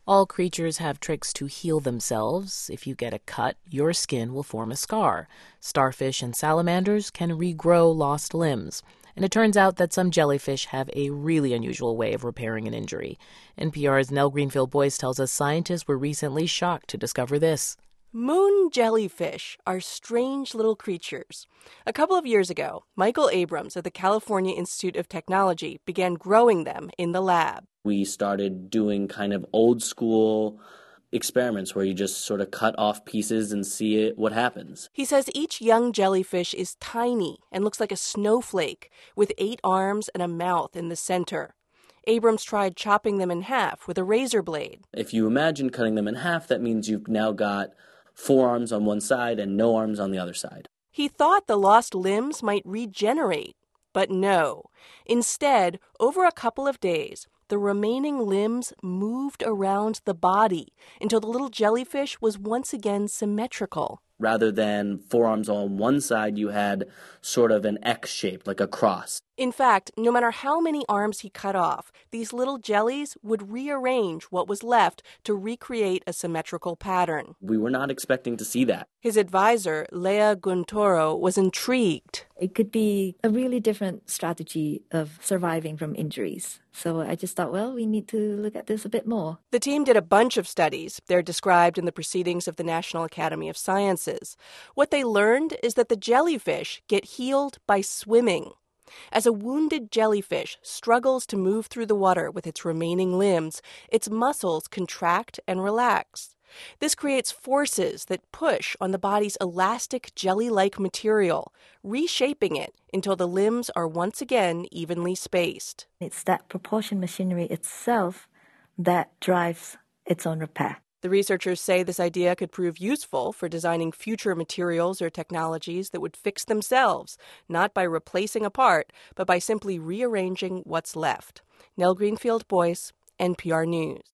All creatures have tricks to heal themselves. If you get a cut, your skin will form a scar. Starfish and salamanders can regrow lost limbs. And it turns out that some jellyfish have a really unusual way of repairing an injury. NPR's Nell Greenfield-Boyce tells us scientists were recently shocked to discover this. Moon jellyfish are strange little creatures. A couple of years ago, Michael Abrams at the California Institute of Technology began growing them in the lab. We started doing kind of old school experiments where you just sort of cut off pieces and see what happens. He says each young jellyfish is tiny and looks like a snowflake with 8 arms and a mouth in the center. Abrams tried chopping them in half with a razor blade. If you imagine cutting them in half, that means you've now got 4 arms on one side and no arms on the other side. He thought the lost limbs might regenerate, but no. Instead, over a couple of days, the remaining limbs moved around the body until the little jellyfish was once again symmetrical. Rather than 4 arms on one side, you had sort of an X shape, like a cross. In fact, no matter how many arms he cut off, these little jellies would rearrange what was left to recreate a symmetrical pattern. We were not expecting to see that. His advisor, Leah Guntoro, was intrigued. It could be a really different strategy of surviving from injuries. So I just thought, well, we need to look at this a bit more. The team did a bunch of studies. They're described in the Proceedings of the National Academy of Sciences. What they learned is that the jellyfish get healed by swimming. As a wounded jellyfish struggles to move through the water with its remaining limbs, its muscles contract and relax. This creates forces that push on the body's elastic jelly-like material, reshaping it until the limbs are once again evenly spaced. It's that propulsion machinery itself that drives its own repair. The researchers say this idea could prove useful for designing future materials or technologies that would fix themselves, not by replacing a part, but by simply rearranging what's left. Nell Greenfield-Boyce, NPR News.